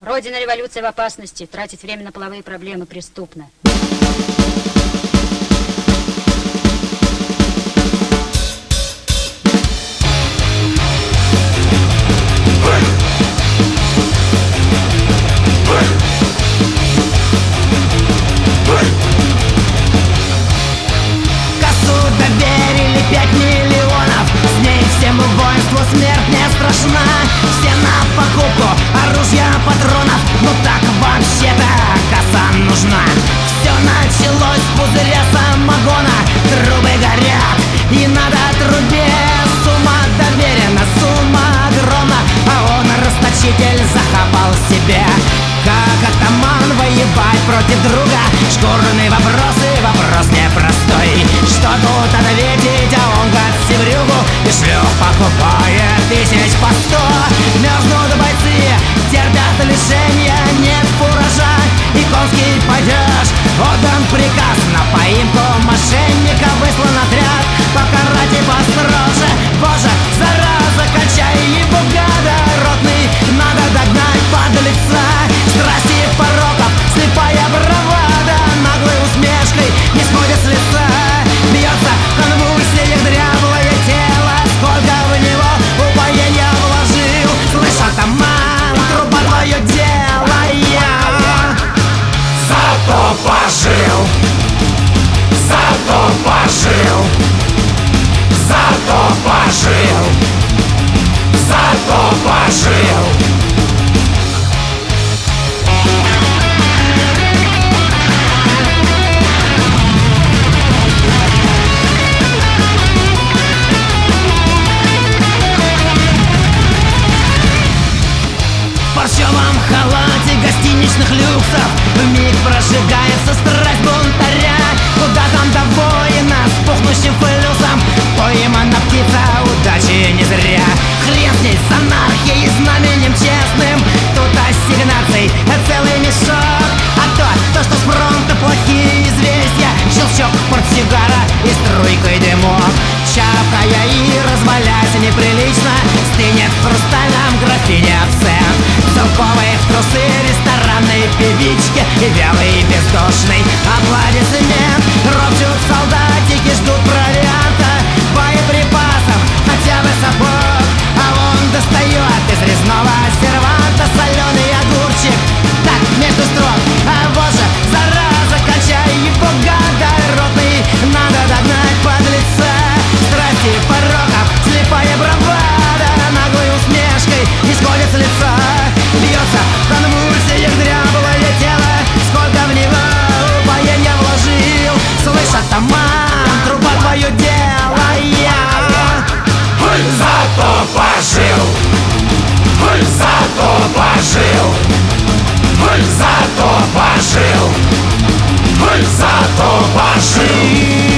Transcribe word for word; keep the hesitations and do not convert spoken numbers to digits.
Родина революции в опасности. Тратить время на половые проблемы преступно. Косу доверили пять миллионов. С ней всему воинству смерть не страшна. Все на покупку оружия, патронов. Ну так вообще-то коса нужна. Все началось с пузыря самогона. Трубы горят и надо трубе. Сумма доверена, сумма огромна. А он, расточитель, захапал себе. Как атаман воевать против друга? Шкурный вопрос и вопрос непростой. Что тут ответить, а он гад севрюгу и шлюх покупает тысяч по сто. Мерзнут бойцы, терпят лишения, нет фуража и конский падеж. Отдан приказ на поимку мошенника, выслан отряд покарать и построже. Боже, зараза, качай его, гада ротный, надо догнать подлеца. Страсти пороков, слепая бравада, наглой усмешкой не сходит с лица. Бьется в конвульсиях дряблое тело, сколько в него упоения вложил. Слышь, атаман, труба твое дело, я зато пожил, зато пожил, зато пожил, зато пожил. В парчевом халате гостиничных люксов вмиг прожигается страсть бунтаря. Куда там до воина с пухнущим флюсом? Поймана птица удачи не зря. Хрен с ней с анархией, знаменем честным. Тут ассигнаций целый мешок. А то, то что с фронта плохие известия. Щелчок портсигара и струйкой дымок. Чавкая и развалясь неприлично, стынет в хрустальном графине абсент. Целковые в трусы ресторанной певички и вялый бездушный аплодисмент. Ропчут солдатики, ждут провианта, боеприпасов, хотя бы сапог. А он достает из резного серванта соленый огурчик. Так, между строк, а боже, зараза, качай его, гада ротный, надо догнать подлеца. Страсти пороков, слепая бравада, наглой усмешкой не сходит с лица. Бьется в конвульсиях дряблое тело, сколько в него упоения вложил. Слышь, атаман, труба твое дело, я Зато пожил, зато пожил, зато пожил, зато пожил.